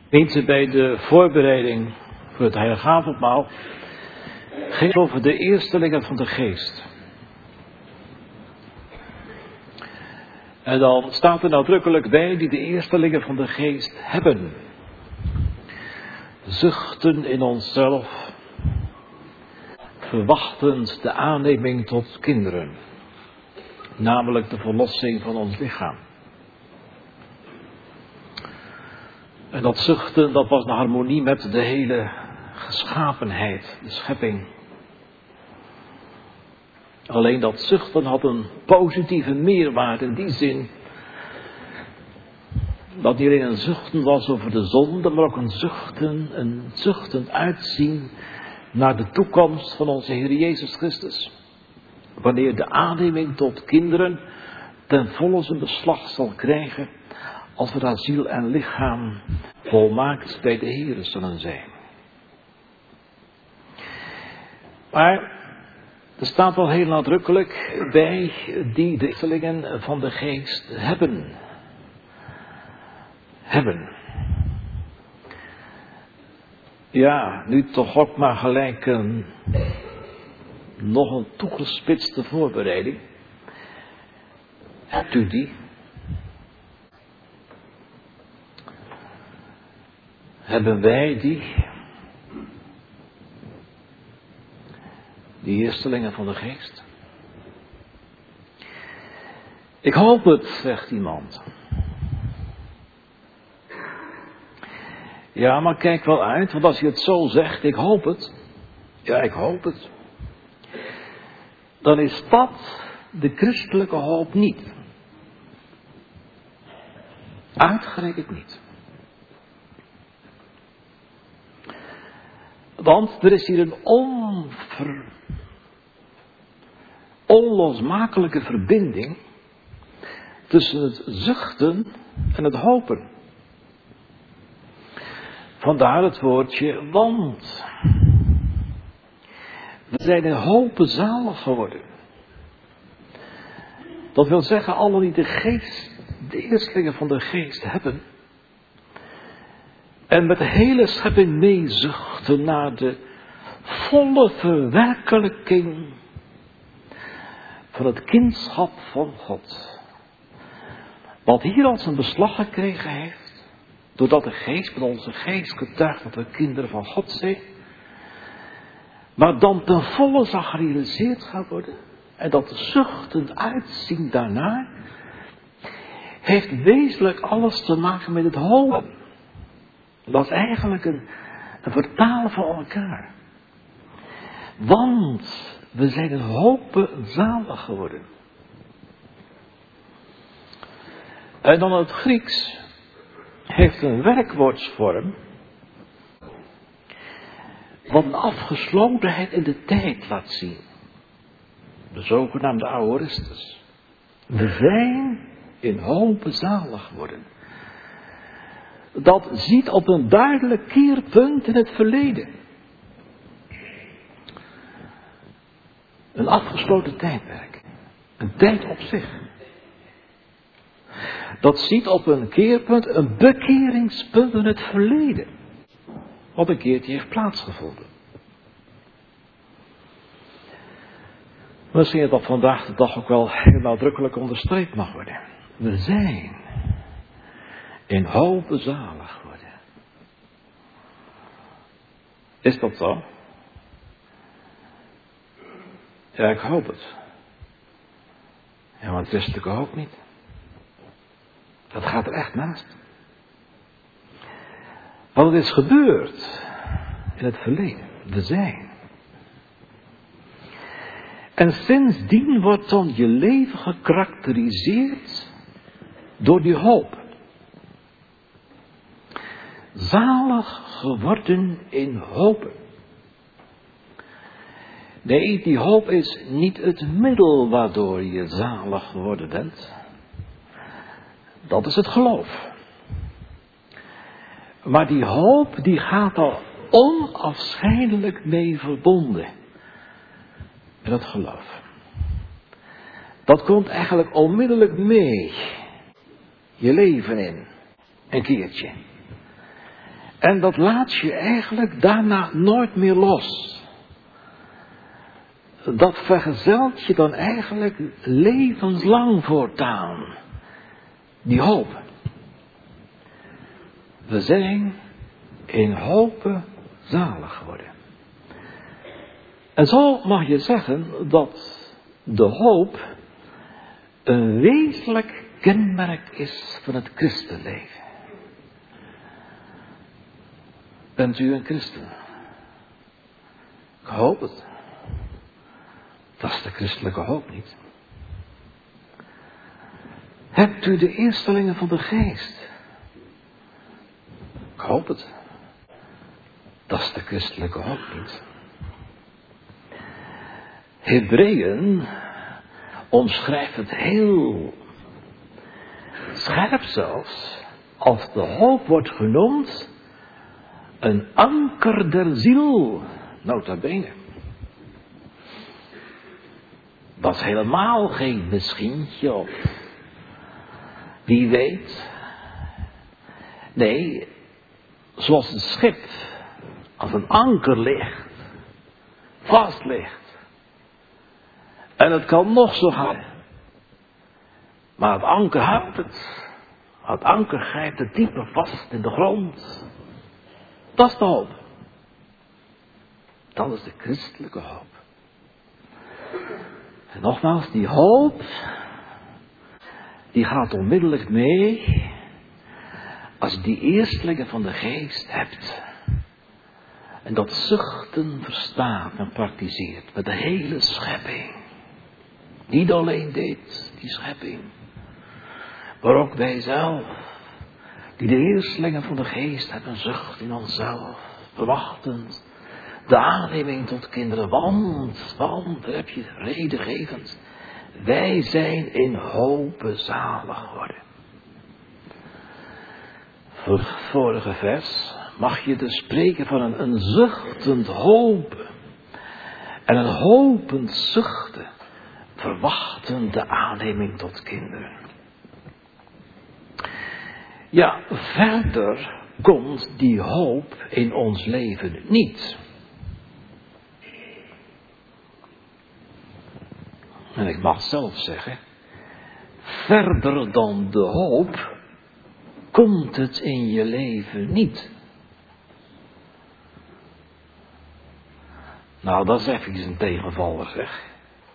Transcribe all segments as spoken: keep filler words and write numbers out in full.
Eens bij de voorbereiding voor het heilige avondmaal ging het over de eerstelingen van de geest. En dan staat er nadrukkelijk bij die de eerstelingen van de geest hebben. Zuchten in onszelf, verwachtend de aanneming tot kinderen. Namelijk de verlossing van ons lichaam. En dat zuchten, dat was in harmonie met de hele geschapenheid, de schepping. Alleen dat zuchten had een positieve meerwaarde in die zin. Dat niet alleen een zuchten was over de zonde, maar ook een zuchten, een zuchtend uitzien naar de toekomst van onze Heer Jezus Christus. Wanneer de aanneming tot kinderen ten volle zijn beslag zal krijgen, als we daar ziel en lichaam volmaakt bij de Heer zullen zijn. Maar er staat wel heel nadrukkelijk bij die de eerstelingen van de geest hebben. Hebben. Ja, nu toch ook maar gelijk een, nog een toegespitste voorbereiding. Hebt u die? Hebben wij die? Die eerstelingen van de geest? Ik hoop het, zegt iemand. Ja, maar kijk wel uit, want als je het zo zegt, ik hoop het. Ja, ik hoop het. Dan is dat de christelijke hoop niet. Uitgerekend niet. Want er is hier een onver... onlosmakelijke verbinding tussen het zuchten en het hopen. Vandaar het woordje want. We zijn in hopen zalig geworden. Dat wil zeggen, allen die de geest, de eerstelingen van de geest hebben, en met de hele schepping meezuchten naar de volle verwerkelijking van het kindschap van God. Wat hier als een beslag gekregen heeft, doordat de geest met onze geest getuigt dat we kinderen van God zijn, maar dan ten volle zal gerealiseerd gaan worden, en dat zuchtend uitzien daarna, heeft wezenlijk alles te maken met het hopen. Dat is eigenlijk een, een vertalen van elkaar. Want we zijn in hopen zalig geworden. En dan het Grieks heeft een werkwoordsvorm, wat een afgeslotenheid in de tijd laat zien. De zogenaamde aoristus. We zijn in hopen zalig geworden. Dat ziet op een duidelijk keerpunt in het verleden. Een afgesloten tijdperk. Een tijd op zich. Dat ziet op een keerpunt, een bekeringspunt in het verleden. Wat een keertje heeft plaatsgevonden. Misschien dat vandaag de dag ook wel heel nadrukkelijk onderstreept mag worden. We zijn in hopen zalig geworden. Is dat zo? Ja, ik hoop het. Ja, maar het christelijke hoop niet. Dat gaat er echt naast. Want het is gebeurd in het verleden. We zijn. En sindsdien wordt dan je leven gekarakteriseerd door die hoop. Zalig geworden in hopen. Nee, die hoop is niet het middel waardoor je zalig geworden bent. Dat is het geloof. Maar die hoop die gaat al onafscheidelijk mee verbonden. Met het geloof. Dat komt eigenlijk onmiddellijk mee. Je leven in. Een keertje. En dat laat je eigenlijk daarna nooit meer los. Dat vergezelt je dan eigenlijk levenslang voortaan. Die hoop. We zijn in hopen zalig geworden. En zo mag je zeggen dat de hoop een wezenlijk kenmerk is van het christenleven. Bent u een christen? Ik hoop het. Dat is de christelijke hoop niet. Hebt u de eerstelingen van de geest? Ik hoop het. Dat is de christelijke hoop niet. Hebreeën omschrijft het heel scherp zelfs, als de hoop wordt genoemd, een anker der ziel, nota bene. Dat is helemaal geen misschientje of wie weet. Nee, zoals een schip als een anker ligt, vast ligt. En het kan nog zo gaan. Maar het anker houdt het. Het anker grijpt het dieper vast in de grond. Dat is de hoop. Dat is de christelijke hoop. En nogmaals, die hoop, die gaat onmiddellijk mee als je die eerstelingen van de geest hebt. En dat zuchten verstaat en praktiseert met de hele schepping. Niet alleen dit, die schepping, maar ook wij zelf, die de eerstelingen van de geest hebben, zucht in onszelf, verwachtend de aanneming tot kinderen, want, want, daar heb je redengevend, wij zijn in hope zalig geworden. Voor het vorige vers mag je dus spreken van een, een zuchtend hopen en een hopend zuchten, verwachten de aanneming tot kinderen. Ja, verder komt die hoop in ons leven niet. En ik mag zelf zeggen, verder dan de hoop komt het in je leven niet. Nou, dat is even een tegenvaller, zeg.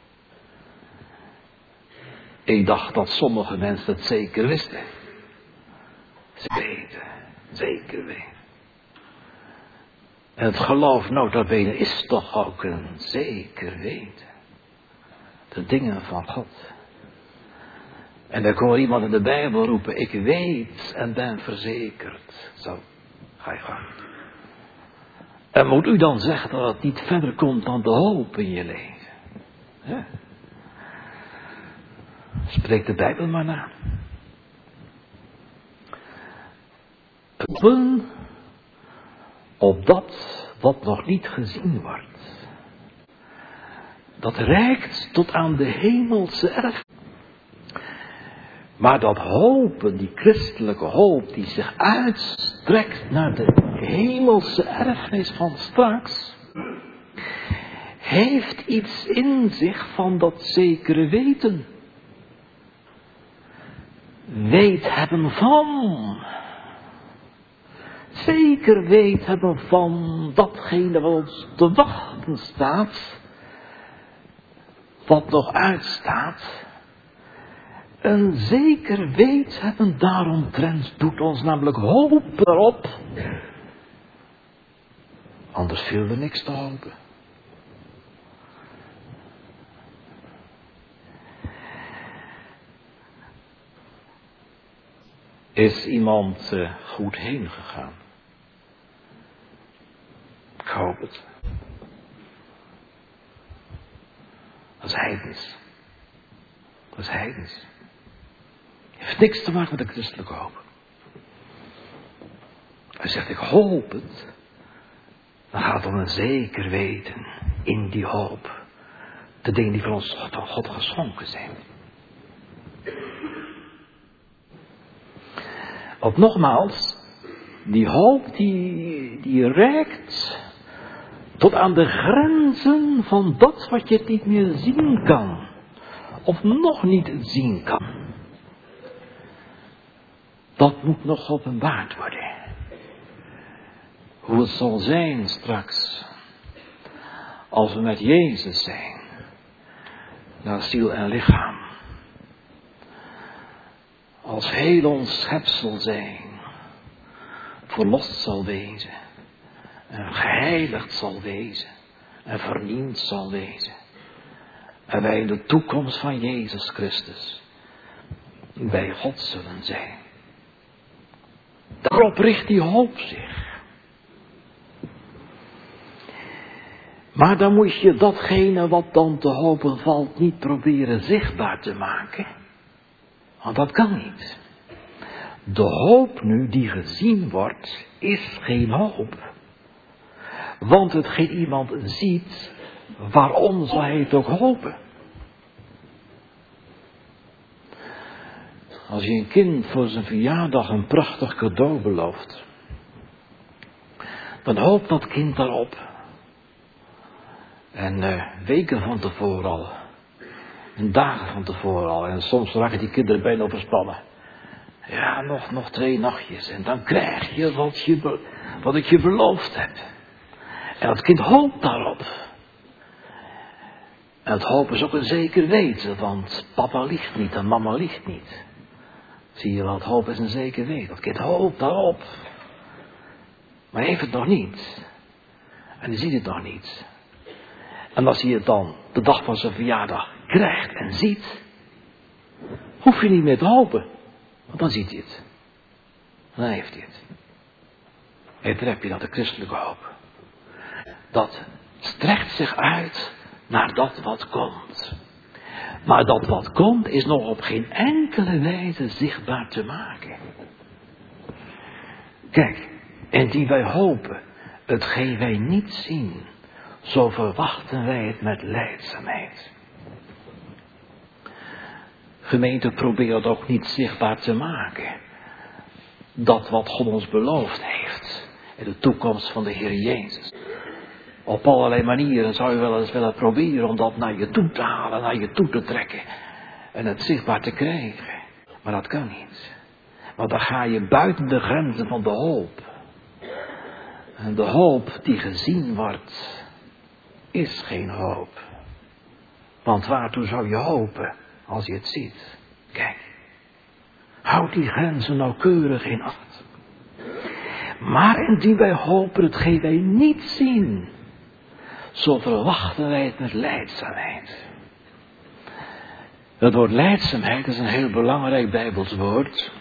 Ik dacht dat sommige mensen het zeker wisten. Ze weten, zeker weten. En het geloof nota bene is toch ook een zeker weten. De dingen van God. En dan kon iemand in de Bijbel roepen, ik weet en ben verzekerd. Zo, ga je gang. En moet u dan zeggen dat het niet verder komt dan de hoop in je leven? He? Spreek de Bijbel maar na. Hopen op dat wat nog niet gezien wordt. Dat reikt tot aan de hemelse erf. Maar dat hopen, die christelijke hoop die zich uitstrekt naar de hemelse erfenis van straks, heeft iets in zich van dat zekere weten. Weet hebben van. Zeker weet hebben van datgene wat ons te wachten staat. Wat nog uitstaat. Een zeker weet hebben daaromtrent doet ons namelijk hopen erop. Anders viel er niks te hopen. Is iemand uh, goed heen gegaan? Ik hoop het. Dat is heidens. Dat is heidens. Heeft niks te maken met de christelijke hoop. Hij zegt, ik hoop het. Dan gaat het om een zeker weten in die hoop. De dingen die van ons van God geschonken zijn. Want nogmaals, Die hoop die, die reikt tot aan de grenzen van dat wat je niet meer zien kan. Of nog niet zien kan. Dat moet nog geopenbaard worden. Hoe het zal zijn straks. Als we met Jezus zijn. Naar ziel en lichaam. Als heel ons schepsel zijn. Verlost zal wezen. En geheiligd zal wezen. En vernieuwd zal wezen. En wij in de toekomst van Jezus Christus. Bij God zullen zijn. Daarop richt die hoop zich. Maar dan moet je datgene wat dan te hopen valt niet proberen zichtbaar te maken. Want dat kan niet. De hoop nu die gezien wordt, is geen hoop. Want hetgeen iemand ziet, waarom zal hij het ook hopen? Als je een kind voor zijn verjaardag een prachtig cadeau belooft, dan hoopt dat kind daarop. En uh, weken van tevoren al. En dagen van tevoren al. En soms raken die kinderen bijna overspannen. Ja, nog, nog twee nachtjes. En dan krijg je wat, je wat ik je beloofd heb. En dat kind hoopt daarop. En het hopen is ook een zeker weten. Want papa liegt niet en mama liegt niet. Zie je wel, het hopen is een zeker weten. Dat kind hoopt daarop. Maar heeft het nog niet. En hij ziet het nog niet. En als hij het dan de dag van zijn verjaardag krijgt en ziet, hoef je niet meer te hopen. Want dan ziet hij het. En dan heeft hij het. En dan heb je dat de christelijke hoop. Dat strekt zich uit naar dat wat komt. Maar dat wat komt is nog op geen enkele wijze zichtbaar te maken. Kijk, en die wij hopen, hetgeen wij niet zien, zo verwachten wij het met lijdzaamheid. Gemeente, probeer het ook niet zichtbaar te maken. Dat wat God ons beloofd heeft. In de toekomst van de Heer Jezus. Op allerlei manieren zou je wel eens willen proberen om dat naar je toe te halen, naar je toe te trekken. En het zichtbaar te krijgen. Maar dat kan niet. Want dan ga je buiten de grenzen van de hoop. En de hoop die gezien wordt, is geen hoop. Want waartoe zou je hopen als je het ziet? Kijk, houd die grenzen nauwkeurig in acht. Maar indien wij hopen hetgeen wij niet zien, zo verwachten wij het met lijdzaamheid. Het woord lijdzaamheid is een heel belangrijk Bijbels woord.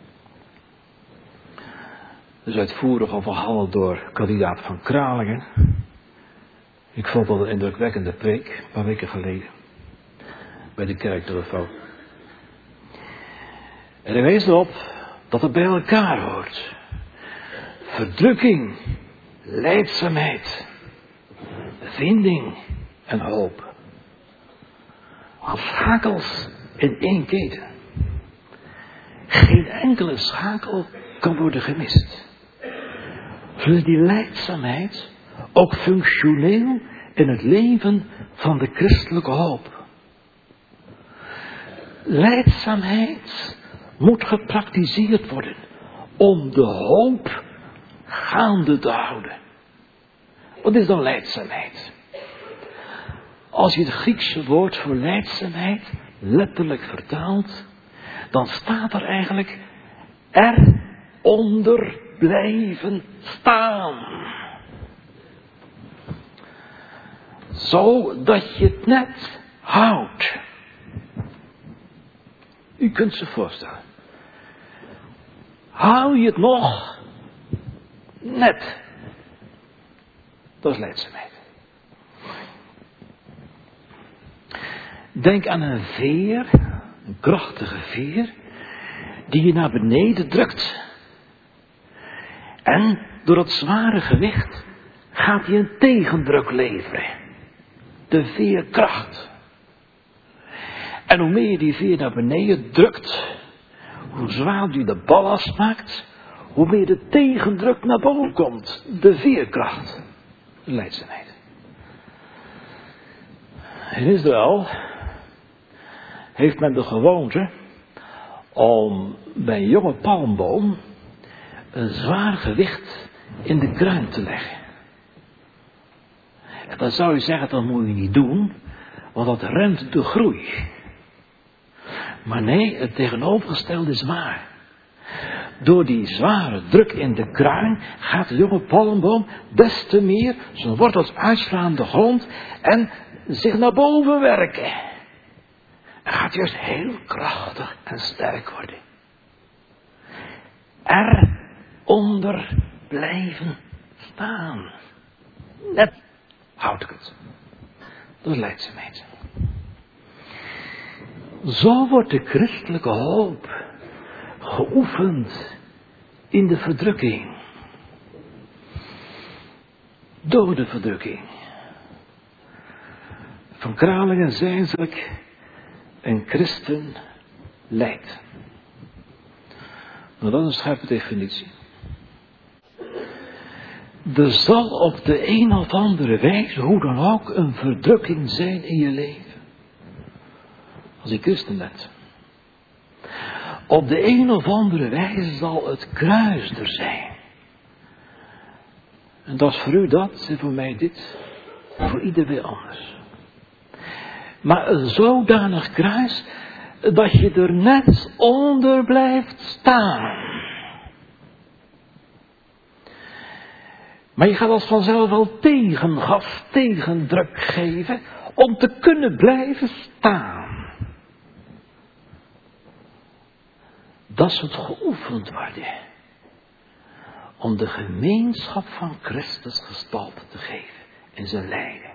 Het is uitvoerig al verhandeld door kandidaat van Kralingen. Ik vond dat een indrukwekkende preek, een paar weken geleden. Bij de kerktelefoon. En hij wees erop dat het bij elkaar hoort. Verdrukking, lijdzaamheid, vinding en hoop. Als schakels in één keten. Geen enkele schakel kan worden gemist. Zodat die lijdzaamheid ook functioneel in het leven van de christelijke hoop. Lijdzaamheid moet gepraktiseerd worden om de hoop gaande te houden. Wat is dan lijdzaamheid? Als je het Griekse woord voor lijdzaamheid letterlijk vertaalt, dan staat er eigenlijk eronder blijven staan. Zodat je het net houdt. U kunt zich voorstellen. Hou je het nog net. Dat is lijdzaamheid. Denk aan een veer, een krachtige veer, die je naar beneden drukt. En door het zware gewicht gaat hij een tegendruk leveren. De veerkracht. En hoe meer je die veer naar beneden drukt, hoe zwaarder je de ballast maakt, hoe meer de tegendruk naar boven komt. De veerkracht. De leidzaamheid. In Israël heeft men de gewoonte om bij een jonge palmboom een zwaar gewicht in de kruin te leggen. En dan zou je zeggen, dat moet je niet doen, want dat remt de groei. Maar nee, het tegenovergestelde is waar. Door die zware druk in de kruin gaat de jonge palmboom des te meer zijn wortels uitslaan aan de grond en zich naar boven werken. En gaat juist heel krachtig en sterk worden. Eronder blijven staan. Net houd ik het. Dat is leidzaamheid. Zo wordt de christelijke hoop geoefend in de verdrukking. Door de verdrukking. Van Kralingen zei ze, een christen lijdt. Nou, dat is een scherpe definitie. Er zal op de een of andere wijze, hoe dan ook, een verdrukking zijn in je leven. Als je christen bent. Op de een of andere wijze zal het kruis er zijn. En dat is voor u dat, en voor mij dit, voor ieder weer anders. Maar een zodanig kruis, dat je er net onder blijft staan. Maar je gaat als vanzelf wel tegengas, tegendruk geven, om te kunnen blijven staan. Dat is het geoefend worden. Om de gemeenschap van Christus gestalte te geven in zijn lijden.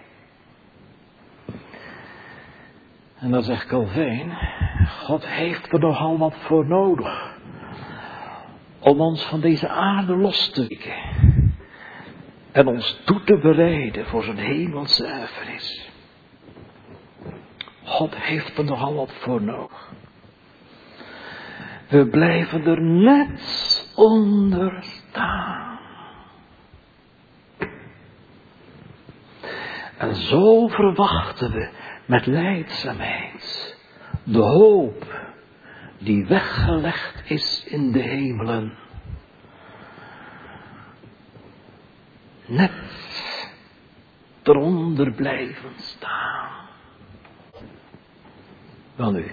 En dan zegt Calvijn, God heeft er nogal wat voor nodig. Om ons van deze aarde los te wikken. En ons toe te bereiden voor zijn hemelse erfenis. God heeft er nogal wat voor nodig. We blijven er net onder staan. En zo verwachten we met lijdzaamheid de hoop die weggelegd is in de hemelen. Net eronder blijven staan. Wel nu,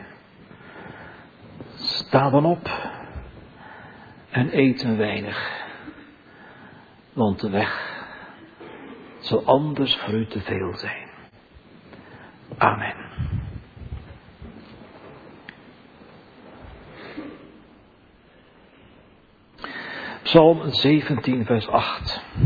sta dan op en eet een weinig, want de weg zal anders voor u te veel zijn. Amen. Psalm zeventien vers acht.